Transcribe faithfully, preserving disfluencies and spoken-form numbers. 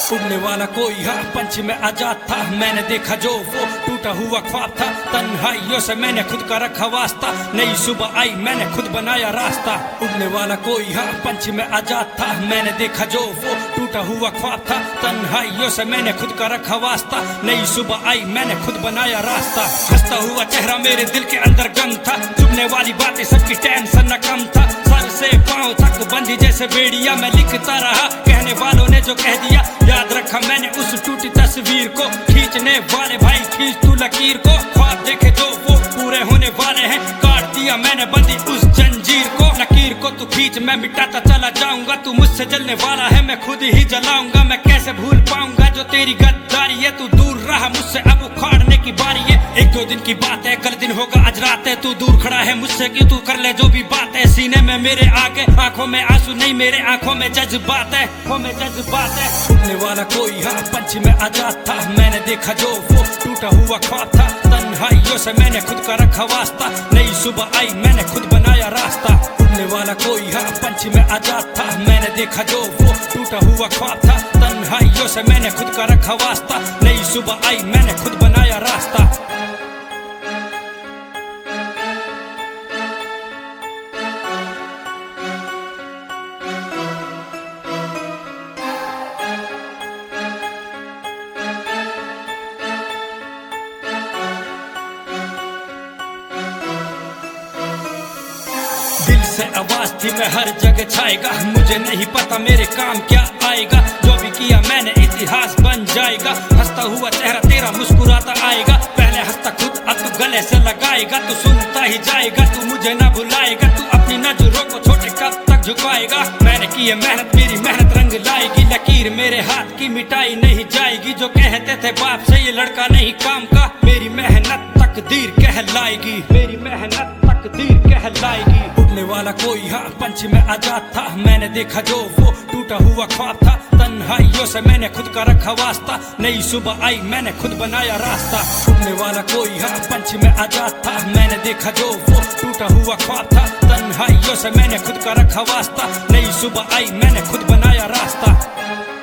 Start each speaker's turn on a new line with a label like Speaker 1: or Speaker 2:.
Speaker 1: उड़ने वाला कोई हाँ पंच में आजाद था, मैंने देखा जो वो टूटा हुआ ख्वाब था। तन्हाइयों से मैंने खुद का रखा वास्ता, नई सुबह आई मैंने खुद बनाया रास्ता। उड़ने वाला कोई हाँ पंच में आजाद था, मैंने देखा जो वो टूटा हुआ ख्वाब था। तन्हाइयों से मैंने खुद का रखा वास्ता, नई सुबह आई मैंने खुद बनाया रास्ता। हंसता हुआ चेहरा मेरे दिल के अंदर गम था, चुभने वाली बातें सबकी टेंशन न कम था। सर से पांव तक बंदी जैसे बेड़िया मैं लिखता रहा, कहने वालों ने जो कह दिया याद रखा मैंने उस टूटी तस्वीर को। खींचने वाले भाई खींच तू लकीर को, ख्वाब देखे जो वो पूरे होने वाले हैं। काट दिया मैंने बंदी उस जंजीर को, लकीर को तू खींच मैं मिटाता चला जाऊंगा। तू मुझसे जलने वाला है मैं खुद ही जलाऊंगा। मैं कैसे भूल पाऊंगा जो तेरी गद्दारी है, तू दूर रहा मुझसे अब उखाड़ने की बारी है। एक दो दिन की बात है कल दिन होगा आज रात है, तू दूर खड़ा है मुझसे कि तू कर ले जो भी बात है। सीने में मेरे आगे आंखों में आंसू नहीं, मेरे आंखों में जज्बात है, आंखों में जज्बात है। उड़ने वाला कोई हाँ पंच में आजाद था, मैंने देखा जो वो टूटा हुआ ख्वाब था। तन्हाइयों से मैंने खुद का रखा वास्ता, नई सुबह आई मैंने खुद बनाया रास्ता। उड़ने वाला कोई हाँ पंच में आजाद था, मैंने देखा जो वो टूटा हुआ ख्वाब था। तन्हाइयों से मैंने खुद का रखा वास्ता, नई सुबह आई मैंने खुद बनाया रास्ता। दिल से आवाज थी मैं हर जगह छाएगा, मुझे नहीं पता मेरे काम क्या आएगा। जो भी किया मैंने इतिहास बन जाएगा, हंसता हुआ चेहरा तेरा मुस्कुराता आएगा। पहले हंसता खुद अब तू गले से लगाएगा, तू सुनता ही जाएगा, तू मुझे ना भुलाएगा। तू अपनी नजरों को छोटे कब तक झुकाएगा। मैंने की है मेहनत मेरी मेहनत रंग लाएगी, लकीर मेरे हाथ की मिटाई नहीं जाएगी। जो कहते थे बाप से ये लड़का नहीं काम का, मेरी मेहनत तकदीर कहलाएगी, मेरी मेहनत तकदीर कहलाएगी। उड़ने वाला कोई हाँ पंच में आजाद था, मैंने देखा जो वो टूटा हुआ ख्वाब था। तन्हाइयों से मैंने खुद का रखा वास्ता, नई सुबह आई मैंने खुद बनाया रास्ता। उड़ने वाला कोई हाँ पंच में आजाद था, मैंने देखा जो वो टूटा हुआ ख्वाब था। तन्हाइयों से मैंने खुद का रखा वास्ता, नई सुबह आई मैंने खुद बनाया रास्ता।